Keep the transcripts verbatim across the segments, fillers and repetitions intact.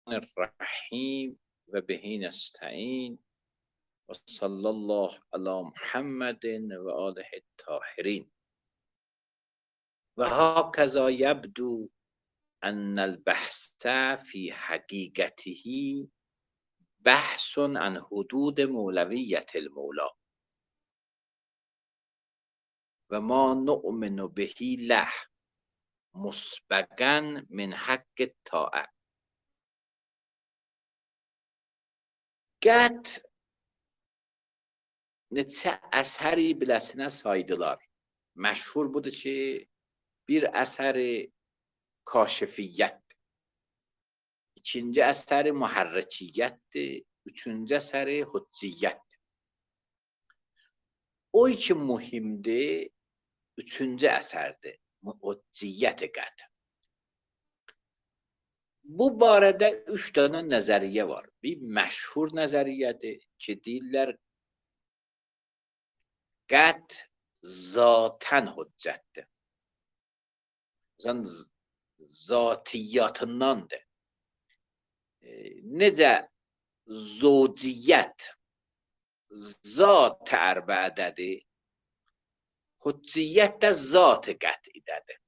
الرحیم و بهی نستعین و صلی الله علی محمد و آله الطاهرین. و هکذا یبدو ان البحث فی حقیقته بحث عن حدود مولویت المولا و ما نؤمن بهی له مسبقا من حق الطاعه. Qət neçə əsəri biləsinə saydılar. Məşhur budur ki, bir əsəri kaşifiyyətdir, ikinci əsəri mühərrikiyyətdir, üçüncü əsəri hücciyyətdir. O iki mühimdir, üçüncü əsərdir, hücciyyət-i qət. Bu barədə üç dənə nəzəriyyə var. Bir məşhur nəzəriyyədir ki, deyirlər qət zatən hüccətdir. Zatiyyatındandır. E, necə zociyyət zat ərbədədir, hücciyyət də zat-ı qət'idədir.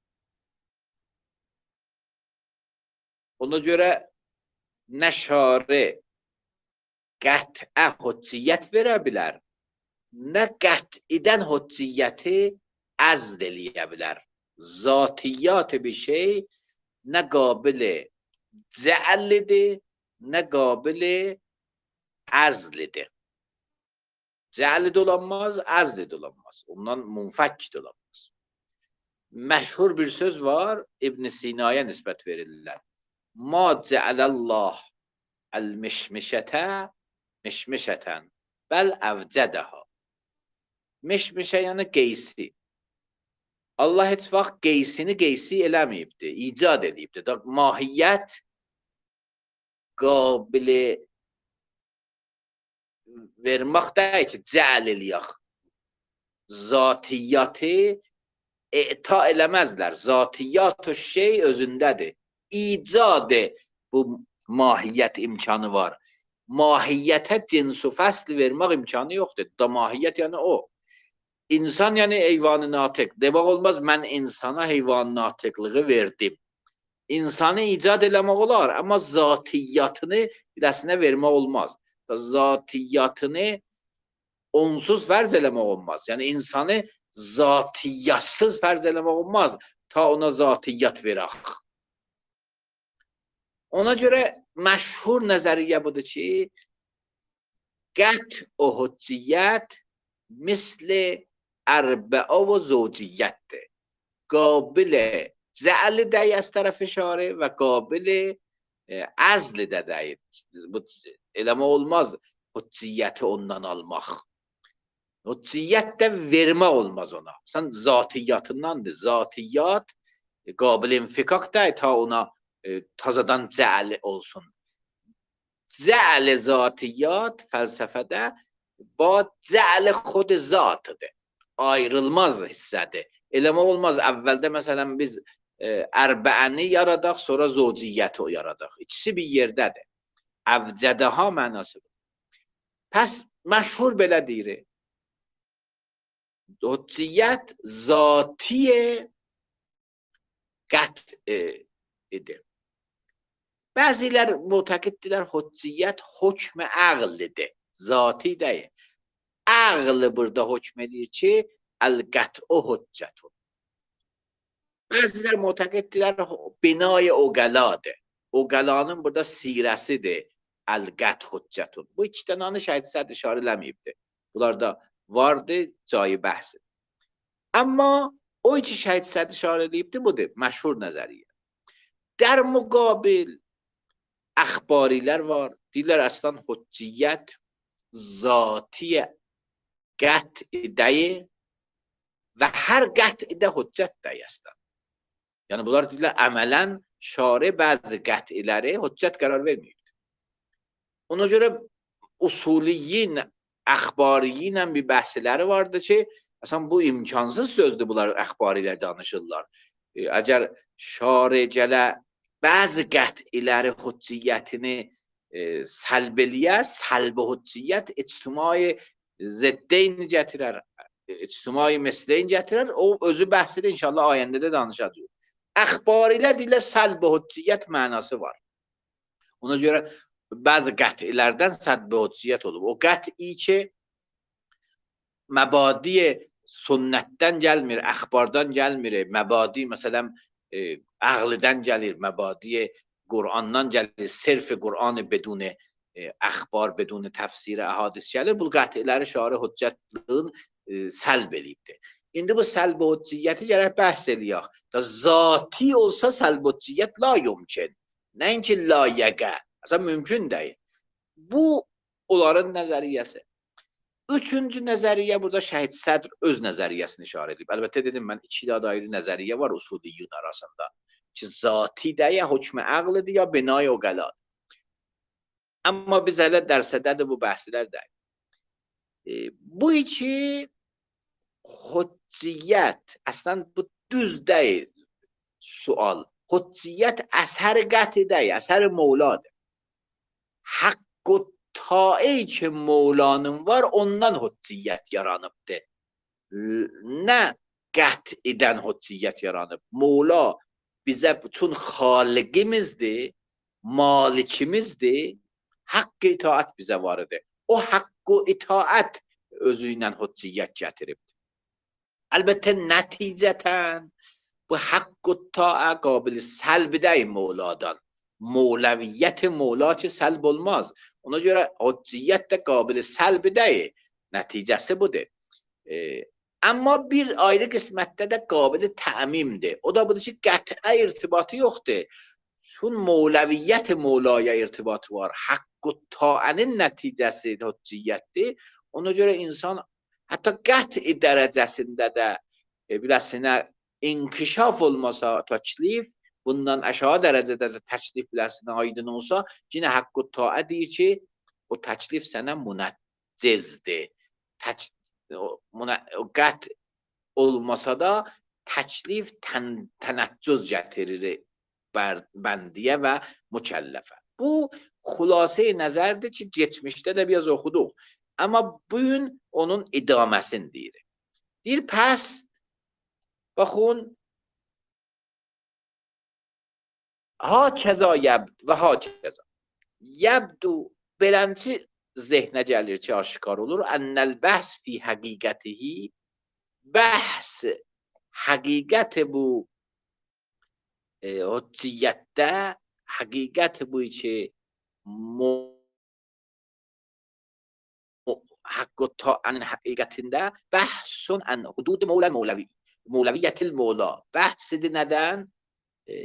Ona görə nə şari qət'ə hücciyyət verə bilər, nə qət'idən hücciyyəti əzl eləyə bilər. Zatiyyat bir şey nə qabil cəlidir, nə qabil əzlidir. Cəlid olanmaz, əzlid olanmaz. Ondan munfəkkid olanmaz. Məşhur bir söz var, İbn Sina'ya nisbət verirlər. Ma cəələllah əl-mişmişətə mişmişətən bəl əvcədəha. Mişmişə yəni qeysi. Allah heç vaxt qeysini qeysi eləməyibdir, icad edibdir. Mahiyyət qabili vermək deyil ki, cəl eləyək. Zatiyyatı e'ta eləməzlər. Zatiyyat o şey özündədir. İcad bu mahiyyət imkanı var. Mahiyyətə cinsu fəsl vermək imkanı yoxdur. Da mahiyyət yəni o. İnsan yəni heyvanı natiq. Demək olmaz, mən insana heyvanı natiqlığı verdim. İnsanı icad eləmək olar, amma zatiyyatını biləsinə vermək olmaz. Zatiyyatını onsuz fərz eləmək olmaz. Yəni insanı zatiyyatsız fərz eləmək olmaz, ta ona zatiyyat verək. Ona görə məşhur nəzəriyyə budur ki, qət o hücciyyət misli ərbəə və zövciyyətdir. Qabil cəli dəyi az tərəf işarə və qabil əzli də dəyi. Eləmə olmaz hücciyyəti ondan almaq. Hücciyyət də vermək olmaz ona. Sən zatiyyatındandır. Zatiyyat qabil infikak dəyi ta ona e, tazadan cəli olsun. Cəli zatiyyat fəlsəfədə ba cəli xod zatıdır. Ayrılmaz hissədir. Eləmək olmaz. Əvvəldə məsələn biz e, ərbəəni yaradaq, sonra zociyyəti yaradaq. İkisi bir yerdədir. Əvcədəha mənası. Pəs məşhur belə deyir. Hücciyyət zatiyə qət idi. Bəzilər mütəqiddirlər hücciyyət hökm əqlidir. Zati deyil. Əql burada hökm edir ki, əl-qət'u hüccətun. Bəzilər mütəqiddirlər binay oqaladır. Oqalanın burada sirəsidir. Əl-qət hüccətun. Bu iki dənanı şəhid səd işarə eləməyibdir. Bunlar da vardı, cayı bəhsdir. Amma o iki şəhid səd işarə edibdir, budur, məşhur nəzəriyyə. Dər müqabil əxbarilər var. Deyirlər, əslən hücciyyət zatiyə qət'ideyi və hər qət'idə hüccət dəyi əslən. Yəni, bunlar deyirlər, əmələn şari bəzi qət'iləri hüccət qərar verməyibdir. Ona görə usuliyyin, əxbariyyin bir bəhsləri vardır ki, əslən bu imkansız sözdür, bunlar əxbarilər danışırlar. Əgər şari gələ bəzi qət'iləri hücciyətini e, səlb eləyə, səlb hücciyyət ictimai ziddeyn gətirər, ictimai mesleyn gətirər. O özü bəhsidir, inşallah ayəndə də danışacağıq. Əxbarilər ilə səlb hücciyyət mənası var. Ona görə bəzi qət'ilərdən səlb hücciyyət olub. O qət'i ki məbadi sünnətdən gəlmir, əxbardan gəlmir, məbadi məsələn e, əqlidən gəlir, məbadi Qur'andan gəlir, sirf Qur'an bedun e, əxbar, bedun təfsir əhadis gəlir. Bu qət'iləri şari hüccətliyini e, səlb eləyibdir. İndi bu səlb hücciyyəti gərək bəhs eləyək. Zati olsa səlb hücciyyət la yumkin. Nəinki la yəqə. Aslında mümkün deyil. Bu onların nəzəriyyəsi. Üçüncü nəzəriyyə burada Şəhid Sədr öz nəzəriyyəsini işarə edib. Əlbəttə dedim mən iki də ayrı nəzəriyyə var usuliyyun arasında. Ki zatidə ya hökm əqlidir ya binay o qəlad. Amma biz hələ dərsədədir bu bəhslər deyil. E, bu iki hücciyyət əslən bu düz deyil sual. Hücciyyət əsər qəti deyil, əsər Mevladır. Haqqı ta'i ki Mevlanın var, ondan hücciyyət yaranıbdır. Nə qət'idən hücciyyət yaranıb. Mevla bizə bütün xaliqimizdir, malikimizdir, haqq-ı itaət bizə var idi. O haqq-ı itaət özü ilə hücciyyət gətiribdir. Əlbəttə nəticətən bu haqq-ı itaə qabil səlb deyil Mevladan. Mevleviyyət Mevla ki səlb olmaz. Ona görə hücciyyət də qabil səlb deyil. Nəticəsi budur. E, amma bir ayrı qismətdə də qabil təmimdir. O da budur ki qət'ə irtibatı yoxdur. Çün Mevleviyyət Mevlaya irtibatı var. Haqq-ı taənin nəticəsi hücciyyətdir. Ona görə insan hətta qət'i dərəcəsində də e, biləsinə inkişaf olmasa təklif, bundan aşağı dərəcədə təklif biləsinə aydın olsa, yine haqq-ı taə deyir ki, o təklif sənə müneccizdir. O, o qət olmasa da təklif tən, tənəccüz gətirir bəndiyə və mükəlləfə. Bu xülasəyə nəzərdir ki, geçmişdə də biraz oxuduq. Amma bugün onun idaməsini deyir. Deyir, pəs baxın, ha kəza yəbd və ha kəza. Yəbdu belənçi zehnə gəlir ki, aşkar olur. Ennəl bəhs fi həqiqətihi, bəhs həqiqət bu hücciyyətdə, həqiqət bu ki haqq-ı taənin həqiqətində bəhsun ən hudud Mevla Mevlevi, Mevleviyyətil Mevla. Bəhsidir nədən? E,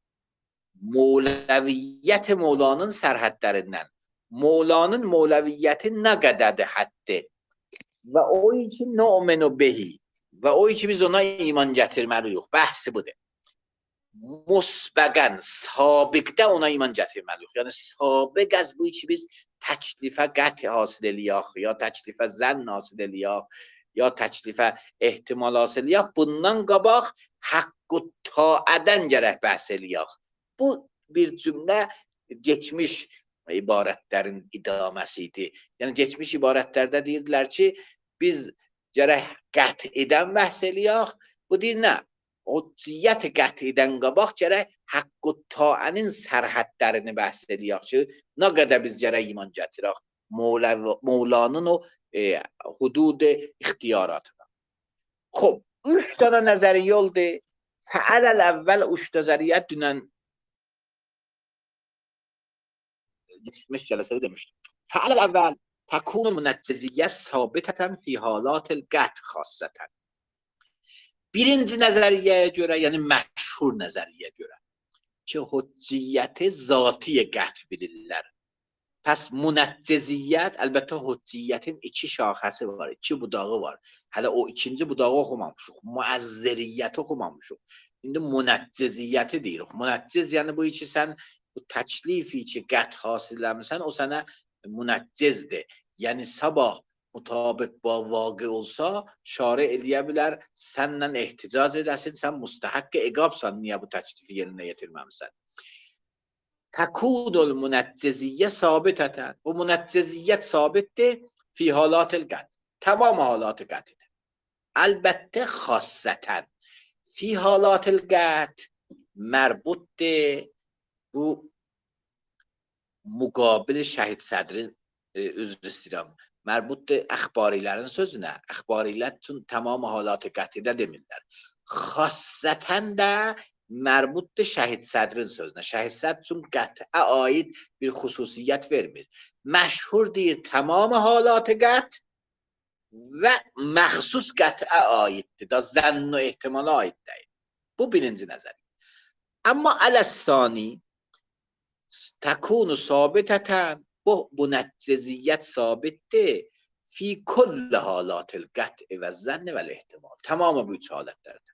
Mevleviyyət Mevlanın sərhədlərindən. Mevlanın Mevleviyyəti nə qədərdir həddi? Və o ki nö'minu behi. Və o ki biz ona iman gətirməliyik. Bəhsi budur. Musbəqən, sabiqdə ona iman gətirməliyik. Yəni sabiq az bu ki biz təklifə qəti hasil eləyək, ya təklifə zənn hasil eləyək, ya təklifə ehtimal hasil eləyək. Bundan qabaq haqq-ı taədən gərək bəhs eləyək. Bu bir cümlə geçmiş ibarətlərin idaməsi idi. Yəni geçmiş ibarətlərdə deyirdilər ki, biz gərək qətidən bəhs eləyək. Bu deyir nə? Hücciyyət qətidən qabaq gərək haqq-ı taənin sərhədlərini bəhs eləyək ki, nə qədər biz gərək iman gətirək Mevlanın o e, hudud ixtiyaratına. Xob, üç dənə nəzəriyyə oldu. Fəaləl əvvəl üç nəzəriyyə dünən geçmiş cəlsədə demişdim. Fəaləl əvvəl təkunul münecciziyyə sabitətən fi halatil qət xassətən. Birinci nəzəriyyəyə görə, yəni məşhur nəzəriyyəyə görə ki, hücciyyəti zatiyə qət bilirlər. Pəs münəcciziyyət, əlbəttə hücciyyətin iki şaxəsi var, iki budağı var. Hələ o ikinci budağı oxumamışıq, müəzziriyyəti oxumamışıq. İndi münəcciziyyəti deyirik. Münəcciz, yəni bu iki sən bu təklifi ki, qət hasilləmirsən, o sənə münəccizdir. Yəni sabah mutabıq ba vaqe olsa, şari eləyə bilər, səndən ehticaz edəsin, sən müstəhəqqə iqabsan, niyə bu təklifi yerinə yetirməmsən. تکون المنجزیه ثابتتن و منجزیت ثابته فی حالات القطع، تمام حالات قطع. البته خاصتن فی حالات القطع مربوط bu muqabil şəhid sədrin e, üzr istəyirəm. Mərbutdur əxbarilərin sözünə. Əxbarilər üçün tamam halatı qətidə demirlər. Xassətən də mərbutdur şəhid sədrin sözünə. Şəhid sədr üçün qətə aid bir xüsusiyyət vermir. Məşhur deyir tamam halatı qət və məxsus qətə aiddir. Da zənn və ehtimala aid deyil. Bu birinci nəzər. Amma ələs-sani تکون ثابتتن با منجزیت ثابته فی کل حالات القطع و الظن و الاحتمال، تمام bu üç halətlerde.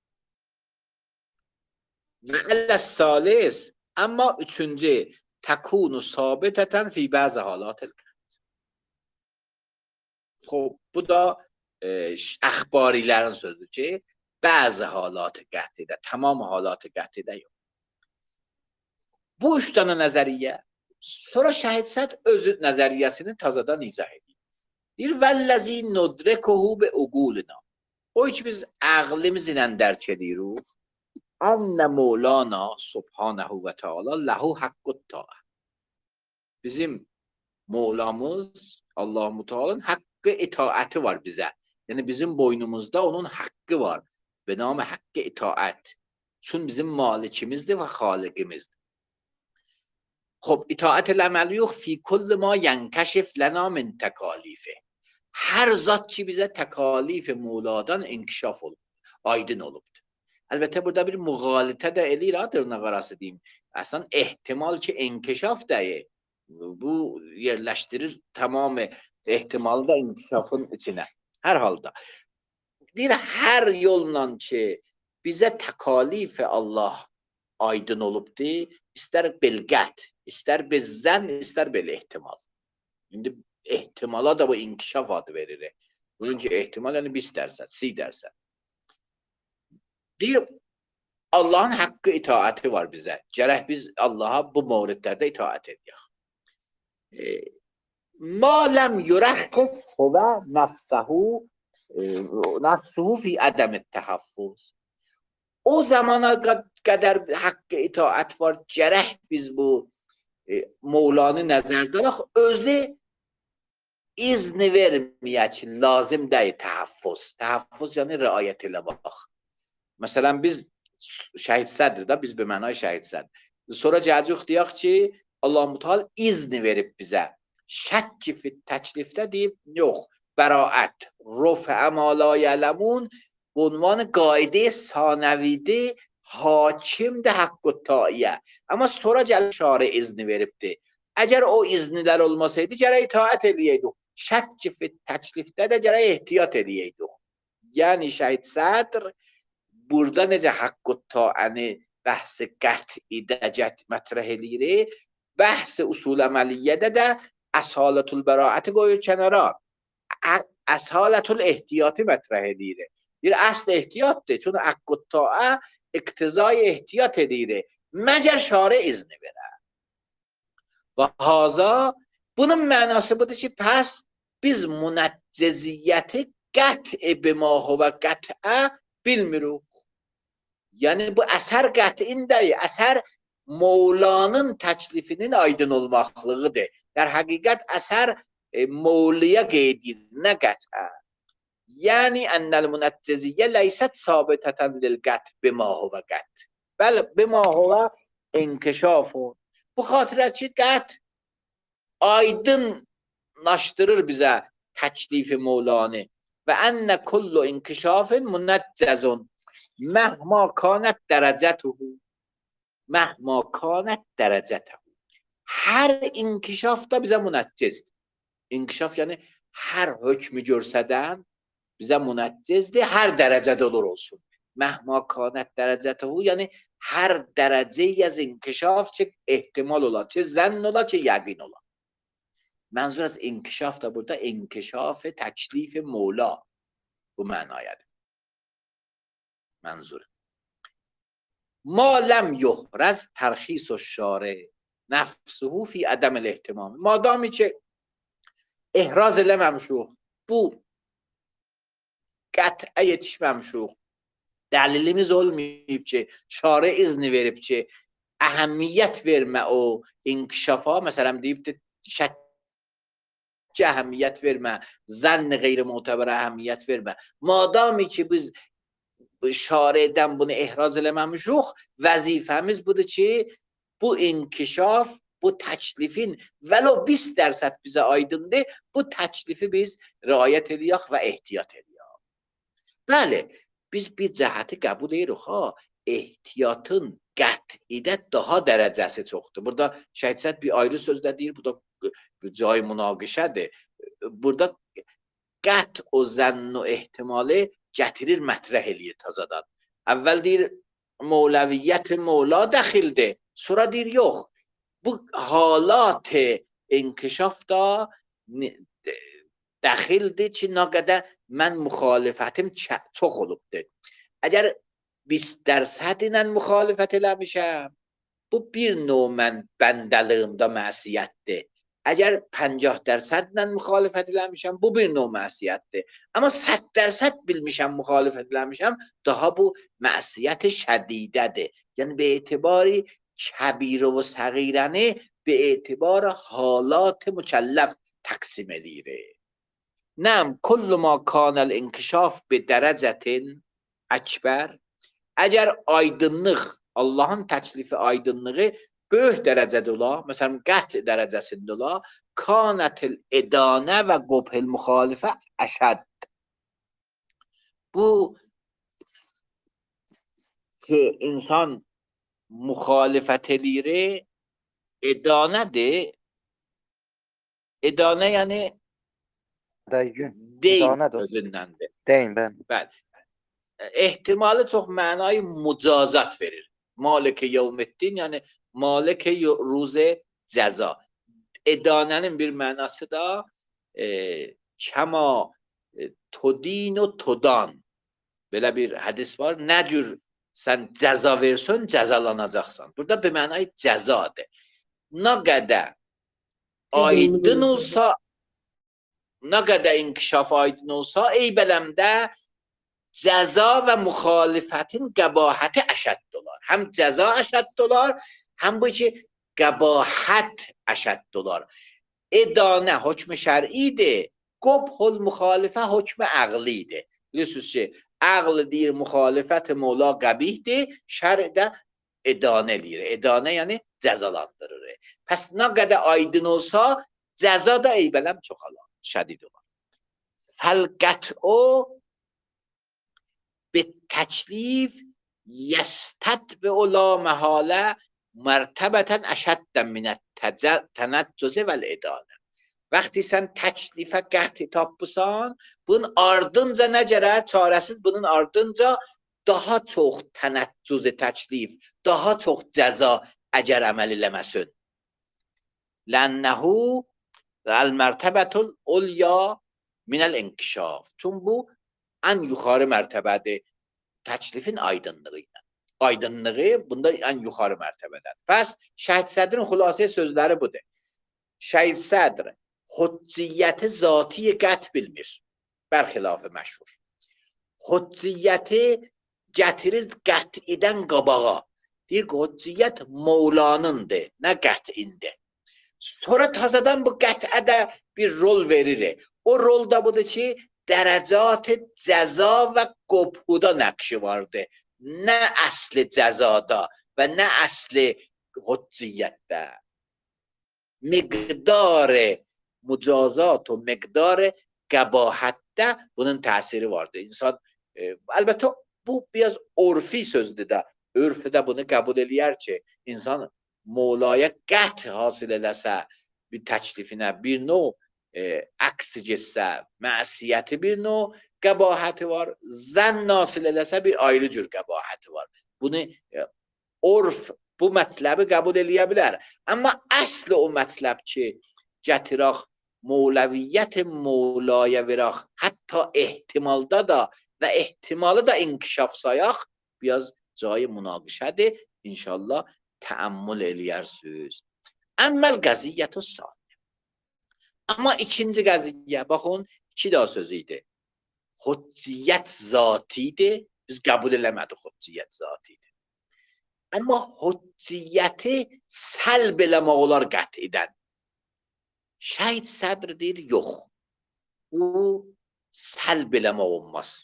Və əl-səlis, amma üçüncü تکون ثابتتن فی بعض حالات القطع. خب bu da e, əxbarilərin sözüdür ki, bəzi halat qət'də, tamam halat qət'də yox. Bu üç tane nəzəriyyə. Sonra şəhid sədr öz nəzəriyyəsini tazadan izah edir. Deyir, vəlləzi nudrekuhu be uqulina. O ki biz əqlimizlə dərk edirik. Ənə Mevlana subhanahu və teala ləhu haqqut ta'a. Bizim Mevlamız Allah-u Teala'nın haqqı itaəti var bizə. Yəni bizim boynumuzda onun haqqı var. Be namı haqqı itaət. Çün bizim malikimizdir və xaliqimizdir. خب اطاعت العمل yox fi kulli ma yenkəşif lana min təkalife. Hər zat ki bizə təkalif Mevladan inkişaf olub, aydın olubdur. Əlbəttə burada bir müğalitə də eləyir, dırnaq arası deyim. Əslən ehtimal ki inkişaf deyil. Bu yerləşdirir tamam ehtimalı da inkişafın içinə. Hər halda. Deyir, hər yolla ki bizə təkalif Allah aydın olubdur, istər bilgət, istər bizzən, istər belə ehtimal. İndi ehtimala da bu inkişaf adı verir. Bunun ki ehtimal yəni biz dərsən, si dərsən. Deyir, Allahın haqqı itaəti var bizə. Gərək biz Allaha bu mövridlərdə itaət edək. E, Ma ləm yürəxqis və nəfsəhu nəfsuhu fi ədəm-i təhaffuz. O zamana qədər haqqı itaət var, gərək biz bu e, Mevlanı nəzərdə alaq, özü izni verməyək ki, lazım deyil təhaffuz. Təhaffuz yəni riayət elə bax. Məsələn, biz şəhid sədr da, biz bir mənay şəhid sədr. Sonra gələcək deyək ki, Allah-u Teala izni verib bizə. Şəkki fit təklifdə deyib, yox, bəraət, rufə ma la yələmun, bu عنوان قاعده ثانویده حاکم ده حق و طاعیه. Ama sonra gəlib şari izni veribdi. Əgər o iznilər olmasaydı gərək itaət edəydik. Şək ki təklifdə də gərək ehtiyat edəydik. Yəni şəhid sədr burada necə haqq و طاعəni bəhs qəti dəcət mətrəh eləyir. Bəhs usul əməliyyədə də əsalətul bəraəti qoyur kənara. Əsalətul ehtiyatı mətrəh eləyir. Bir asl ehtiyatdır. Çünkü hakkı ta'a iktizai ehtiyat edir. Məgər şari izni verər. Və haza bunun mənası budur ki, pəs biz münəcceziyyəti qət'i bima huvə qət'ə bilmirik. Yəni bu əsər qət'in deyil, əsər Mevlanın təklifinin aydın olmaqlığıdır. در həqiqət əsər e, Mevliyə qeydir, nə qət'ə. Yəni ənəl münəcceziyyə leyset sabitətən lil qət bima huvə qət. Bəli, bima huvə inkişafun. Bu xatirə ki, qət aydınlaşdırır bizə təklifi Mevlanı. Və ənə kullu inkişafın münəccəzun. Məhma kanət dərəcətuhu. Məhma kanət dərəcətuhu. Hər inkişaf da bizə münəccəzdir. İnkişaf yəni hər hökmü görsədən bizə münəccəzdir, hər dərəcədə olur olsun. Məhma kanət dərəcətuhu, yəni hər dərəcəyə az inkişaf ki, ehtimal ola, ki, zənn ola, ki, yəqin ola. Mənzur az inkişaf da burada inkişaf təklif Mevla bu mənayədir. Mənzur. Ma ləm yuhrəz tərxis o şare. nefsuhu fi adam el-ihtimam. Madami ki ehraz eləməmişik, bu qət'ə yetişməmişik, dəlilimiz olmayıb ki, şari izni verib ki, əhəmiyyət vermə o inkişafa, məsələn deyib də şəkki əhəmiyyət vermə, zənn qeyri-mu'təbərə əhəmiyyət vermə. Madami ki biz şari'dən bunu ehraz eləməmişik, vəzifəmiz budur ki, bu inkişaf, bu təklifin vəlo بیست dərsən bizə aydındır, bu təklifi biz riayət eləyək və ehtiyat eləyək. Bəli, biz bir cəhəti qəbul edirik, ha, ehtiyatın qət'idə daha dərəcəsi çoxdur. Burada Şeyx Səd bir ayrı sözlə deyir, bu da cay münaqişədir. Burada qət o zənn o ehtimalı gətirir, mətrəh eləyir tazadan. Əvvəl deyir, mevləviyyət mevla dəxildir. Sonra deyir, yox. Bu halat inkişaf da dəxildir ki, nə qədər mən müxalifətim çox olubdur. Əgər بیست dərsən ilə müxalifət eləmişəm, bu bir növ mən bəndəliyimdə məsiyyətdir. Əgər پنجاه dərsən ilə müxalifət eləmişəm, bu bir növ məsiyyətdir. Amma صد dərsən bilmişəm, müxalifət eləmişəm, daha bu məsiyyət şədidədir. Yəni, به اعتباری کبیر و صغیرانه به اعتبار حالات مکلف تقسیم edilir. نعم کل ما کان الانکشاف به درجة اکبر. Əgər aydınlıq, Allahın təklifi aydınlığı böyük dərəcədə ola, məsələn, qət dərəcəsində ola, kanətil edanə və qubhil müxalifə əşəd. Bu ki, insan müxalifət eləyir, edanədir. Edanə yəni deyin özündəndir. Deyin, ben. Bəli. Ehtimalı çox mənayı mücazat verir. Malik-i yevmiddin, yəni Malik-i ruze cəza. Edanənin bir mənası da e, kəma e, todin o todan. Belə bir hədis var. Nə cür sən cəza versən, cəzalanacaqsan. Burada bir mənayı cəzadır. Nə qədər aydın olsa, nə qədər inkişaf aydın olsa, eybələmdə cəza və müxalifətin qəbahəti əşədd olar. Həm cəza əşədd olar, həm bu ki, qəbahət əşədd olar. Edanə hökm şər'idir, qubhul müxalifə hökm əqlidir. Bilirsiniz ki, əql deyir, müxalifət mövla qəbihdir, şər'də edanə eləyir. Edanə yəni cəzalandırır. Pəs nə qədər aydın olsa, cəza da eybələm çoxalar, şədid olar. Fəlqət o به تکلیف یستتبع لا محاله مرتبتا اشد من التنجز و الادانه. Vəqti sən təklifə qəti tapısan, bunun ardınca nə gərər? Çarəsiz bunun ardınca daha çox tənəccüz təklif, daha çox cəza əgər əməl eləməsin. Lənəhu əl-mərtəbətul ulya minəl inkişaf. Çün bu ən yuxarı mərtəbədir təklifin aydınlığı ilə. Aydınlığı bunda ən yuxarı mərtəbədədir. Bəs Şeyx Sədrin xülasəyə sözləri budur. Şeyx Sədr hücciyyəti zati qət bilmir. Bərxilafı məşhur. Hücciyyəti gətirir qət'idən qabağa. Deyir ki, hücciyyət Mevlanındır, nə qət'indir. Sonra tazadan bu qət'ə də bir rol verir. O rol da budur ki, dərəcat cəza və qubhuda nəqşi vardır. Nə əsli cəzada və nə əsli hücciyyətdə. Miqdar mücazat و miqdar qəbahətdə bunun təsiri vardır. İnsan, e, əlbəttə bu biraz urfi sözdür da. Ürfdə bunu qəbul eləyər ki, insan Mevlaya qət hasil eləsə bir təklifinə, bir növ e, əksi getsə, məsiyyəti bir növ qəbahəti var, zənn hasil eləsə bir ayrı cür qəbahəti var. Bunu e, urf bu mətləbi qəbul eləyə bilər. Amma əsl o mətləb ki, gətirək mevləviyyət Mevlaya verək, hətta ehtimalda da və ehtimalı da inkişaf sayaq, biraz cayı münaqişədir. İnşallah təəmmül eləyərsiniz. Əmməl qəziyyətü saniyə. Amma ikinci qəziyyə, baxın, iki daha sözü idi. Hücciyyət zatidir. Biz qəbul eləmədik hücciyyət zatidir. Amma hücciyyəti səlb eləmək olar qətidən. Şəhid sədr deyir, yox. Bu səlb eləmək olmaz.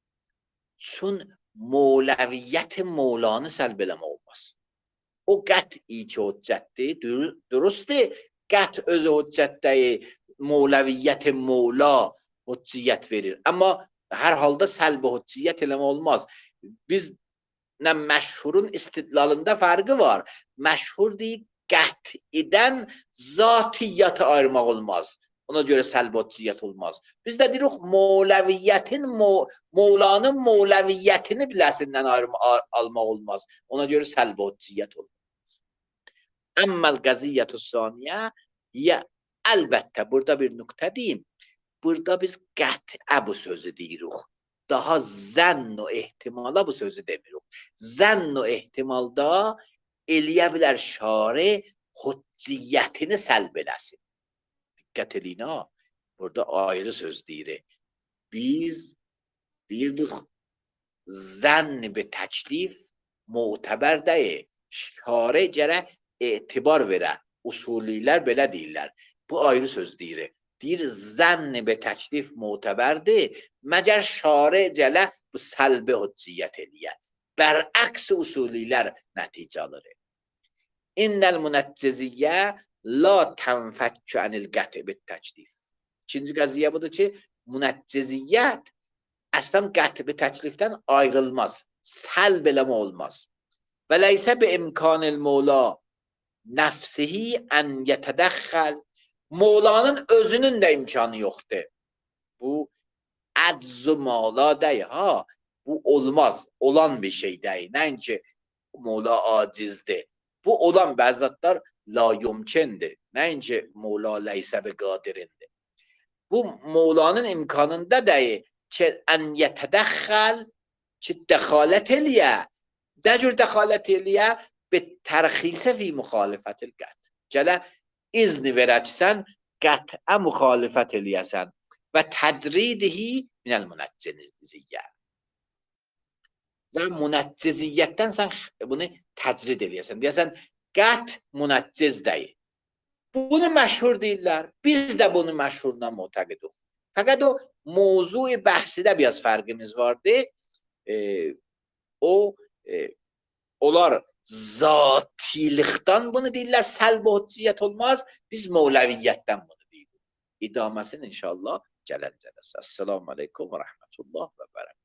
Çün Mevleviyyət Mevlanı səlb eləmək olmaz. O qəti ki hüccətdir, durustdur. Qət özü hüccətdəyi Mevleviyyət Mevla hücciyyət verir. Amma hər halda səlb hücciyyət eləmək olmaz. Biz nə məşhurun istidlalında fərqi var. Məşhur deyir, qətidən zatiyyatı ayırmaq olmaz. Ona görə səlb-hücciyyət olmaz. Biz də deyirik, Mevleviyyətin, Mevlanın Mevleviyyətini biləsindən almaq olmaz. Ona görə səlb-hücciyyət olmaz. Əmməl qəziyyətü saniyə, ya əlbəttə, burada bir nöqtə deyim. Burada biz qət'ə bu sözü deyirik. Daha zənn o ehtimala bu sözü demirik. Zənn o ehtimalda eləyə bilər şari hücciyyətini səlb eləsin. Diqqət edin ha. Burada ayrı söz deyirik. Biz deyirdik zənn be təklif mu'təbər deyil. Şari gərək etibar verə. Usulilər belə deyirlər. Bu ayrı söz deyirik. Deyir zənn be təklif mu'təbərdir. Məgər şari gələ bu səlbi hücciyyət eləyər. Bərəks usulilər nəticə alır. İnnəl münəcciziyyə la tənfəkkü anil qəti bit təklif. İkinci qəziyyə budur ki, münəcciziyyət əslən qəti bit təklifdən ayrılmaz. Səlb eləmə olmaz. Və leysə bi imkanil mevla nəfsihi ən yətədəxxəl. Mevlanın özünün də imkanı yoxdur. Bu əcz-ü mala deyil ha. Bu olmaz. Olan bir şey deyil. Nəinki Mevla acizdir. Bu olan bəzatlar la yumkindir. Nəinki Mevla leysə bi qadirindir. Bu Mevlanın imkanında deyil ki, ən yətədəxxəl ki, dəxalət eləyə. Nə cür dəxalət eləyə? Bi tərxisə fi müxalifətil qət. Gələ izni verəksən, qət'ə müxalifət eləyəsən və tədridihi minəl münəcciziyyə. Və münəcciziyyətdən sən bunu təcrid eləyəsən. Deyəsən, qət münəcciz deyil. Bunu məşhur deyirlər. Biz də bunu məşhurla mütəqidik. Fəqət o mövzu bəhsidə biraz fərqimiz vardı. E, o e, onlar zatilikdən bunu deyirlər, səlb-hücciyyət olmaz. Biz mevleviyyətdən bunu deyirik. İdaməsini inşallah gələn cələsə. Assalamu aleykum və rəhmətullah və bərəkət.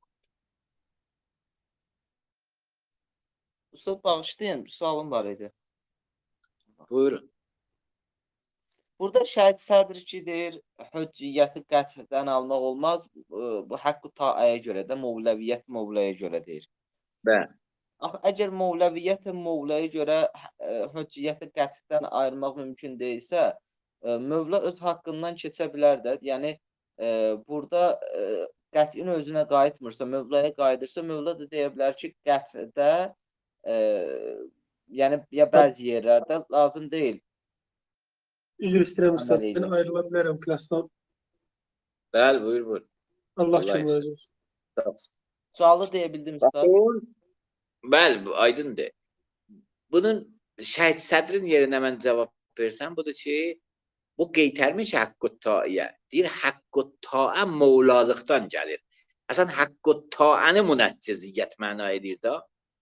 Ustad bağışlayın, bir sualım var idi. Buyurun. Burada şəhid sədr ki deyir, hücciyyəti qət'dən almaq olmaz. Bu haqqı taaya görə də, mevleviyyət mevlaya görə deyir. Bəli. Axı, əgər mevleviyyət mevlaya görə hücciyyəti qət'dən ayırmaq mümkün deyilsə, mövla öz haqqından keçə bilər də. Yəni, burada qət'in özünə qayıtmırsa, mövlaya qayıdırsa, mövla da deyə bilər ki, qət'də e, yəni ya bəzi yerlərdə lazım deyil. Üzr istəyirəm ustad. Ben ayrıla bilərəm klassdan. Bəli, buyur, buyur. Allah kim razı olsun. Sualı deyə bildim ustad. Bəli, aydındır. Bunun şəhid sədrin yerinə mən cavab versəm, budur ki, bu qeytərmiş haqqı taiyə. Deyir, haqqı taə mevlalıqdan gəlir. Əsən haqqı taəni münəcciziyyət məna edir da.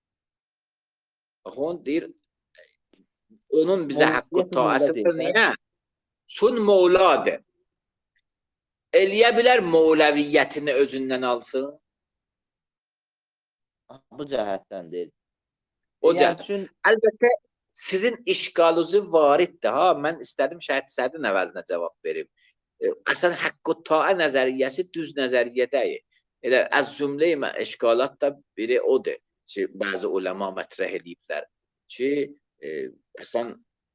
Baxın, deyir, onun bizə haqqı taəsi niyə? Çün mevladır. Eləyə bilər mevleviyyətini özündən alsın. Bu cəhətdən deyil. O cəhətdən. Üçün... Əlbəttə, sizin işqalınızı variddir. Ha, mən istədim şəhid sədrin əvəzinə cavab verim. Əsən haqqı taə nəzəriyyəsi düz nəzəriyyə deyil. Elə az cümlə işqalat da biri odur ki, bəzi ulema mətrəh ediblər ki, e, əsən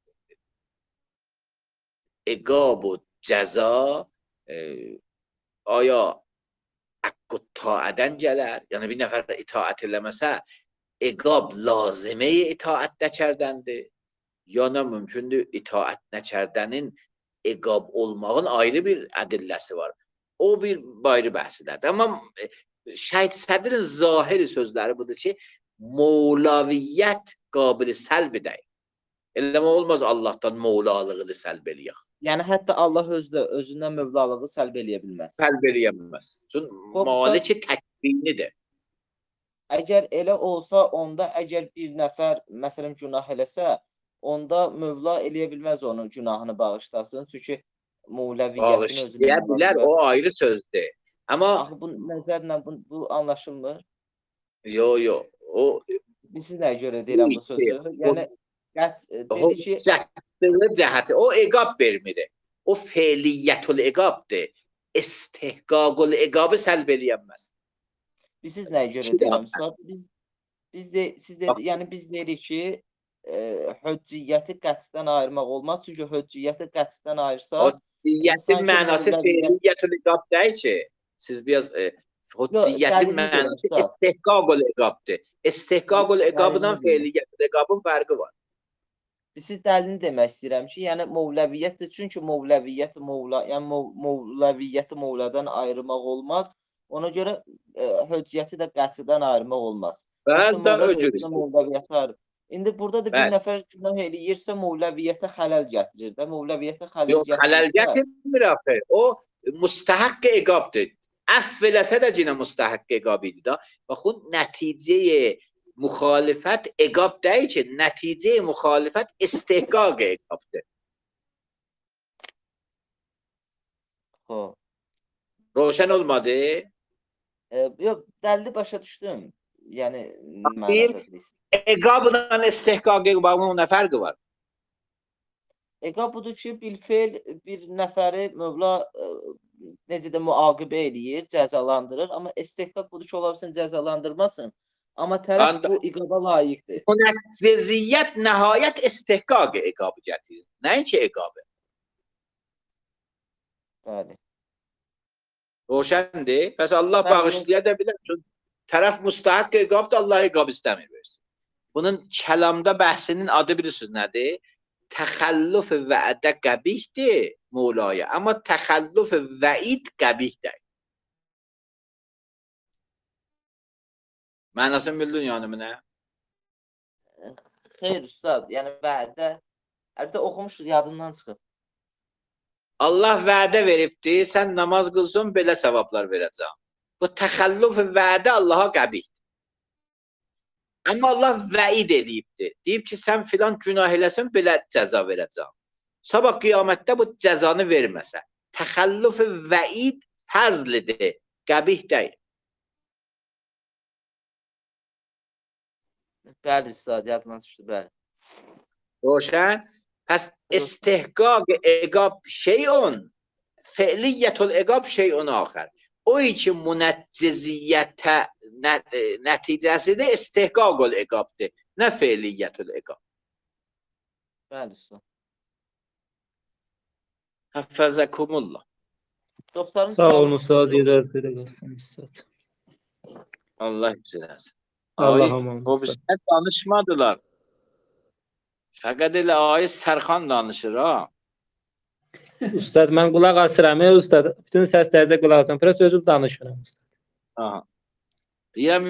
iqab و cəza e, aya haqqı taədən gələr? Yəni bir nəfər itaət eləməsə iqab lazimə itaətdə kərdəndir. yana mümkündür itaət nəkərdənin eqab olmağın ayrı bir ədilləsi var. O bir ayrı bəhslərdir. Amma Şeyh Sədrin zahiri sözləri budur ki, Mevlaviyyət qabili səlb edək. Eləmə olmaz Allahdan Mevlalığını səlb eləyək. Yəni hətta Allah özü də özündən mövlalığı səlb eləyə bilməz. Səlb eləyəməz. Çünki maliki təkvinidir. Əgər elə olsa, onda əgər bir nəfər məsələn günah eləsə, onda mövla eləyə bilməz onun günahını bağışlasın. Çünki Mevlaviyyətin özündən bağışlaya bilər, o ayrı sözdür. Amma axı bu nəzərlə bu, bu anlaşılmır. Yo, yo. O Biz siz nəyə görə deyirəm bu sözü? Yəni qət dedi ki, cəhətli cəhəti. O eqab vermir. O feiliyyətül eqabdır. İstihqaqul eqabı səlb eləyəməz. biz siz nəyə görə deyirəm? Biz biz də siz də yəni biz deyirik ki, e, höcciyəti qətdən ayırmaq olmaz. Çünki höcciyəti qətdən ayırsa, Höcciyətin mənası feiliyyətül eqab deyil ki. Siz biraz e, höcciyətin mənası istihqaqul eqabdır. İstihqaqul eqabından feiliyyətül eqabın fərqi var. Siz dəlilini demək istəyirəm ki, yəni Mevlaviyyətdir. Çünki Mevlaviyyəti Mevla, yəni Mevlaviyyəti Mevladan ayırmaq olmaz. Ona görə e, höcciyəti də qətdən ayırmaq olmaz. Mən də öcür. İndi burada da bir Bəli. Nəfər günah eləyirsə, Mevlaviyyətə xələl gətirir də. Mevlaviyyətə xələl Yox, xələl gətirmir axı. O müstəhəq eqabdır. Əff eləsə də yenə müstəhəq eqab idi da. Baxın, nəticəyə müxalifət eqab deyil ki, nəticəyə müxalifət istihqaq eqabdır. Ho. Roşan olmadı? E, yox, dəlili başa düşdüm. Yəni mənada deyirsən. Eqabla istihqaq eqabının nə fərqi var? Eqab budur ki, bilfeil bir nəfəri Mövla e, necə də müaqibə eləyir, cəzalandırır. Amma istihqaq budur ki, ola bilsin cəzalandırmasın. Amma tərəf And bu iqaba layiqdir. Münezzəziyyət nəhayət istihqaq eqabı gətirir. Nəinki eqabı? Bəli. Roşəndir. Bəs Allah Bəli. Bağışlaya da bilər. Çünki tərəf müstəhəq eqabdır, Allah eqab istəmir versin. Bunun kəlamda bəhsinin adı bilirsiniz nədir? Təxəllüf vəədə qəbihdir Mevlaya. Amma təxəllüf vəid qəbihdir. Mənasını bildin yəni mənə? Xeyr, ustad. Yəni vədə əlbəttə oxumuşuq, yadından çıxıb. Allah vədə veribdir, sən namaz qılsın, belə savablar verəcəm. Bu təxəllüf vədə Allaha qəbihdir. Amma Allah vəid edibdir. Deyib ki, sən filan günah eləsən, belə cəza verəcəm. Sabah qiyamətdə bu cəzanı verməsə. Təxəllüf vəid fəzlidir, qəbih deyil. Bəli, ustad, yadımdan düşdü, bəli. Roşən? Pəs istihqaq eqab şeyun, feiliyyətül eqab şeyun axər. O için münəcciziyyətə nəticəsi də istihqaqul eqabdır, nə feiliyyətül eqab. Bəli, ustad. Həffəzəkumullah. Dostlarım, sağ olun, ustad, icazə edəsən, ustad. Allah üzrəsin. Allah aman. O bizlər danışmadılar. Fəqət elə ayı Sərxan danışır, ha? Ustad, mən qulaq asıram, ustad. Bütün səslərinizə qulaq asıram. Biraz özüm danışıram, ustad. Aha. Deyirəm,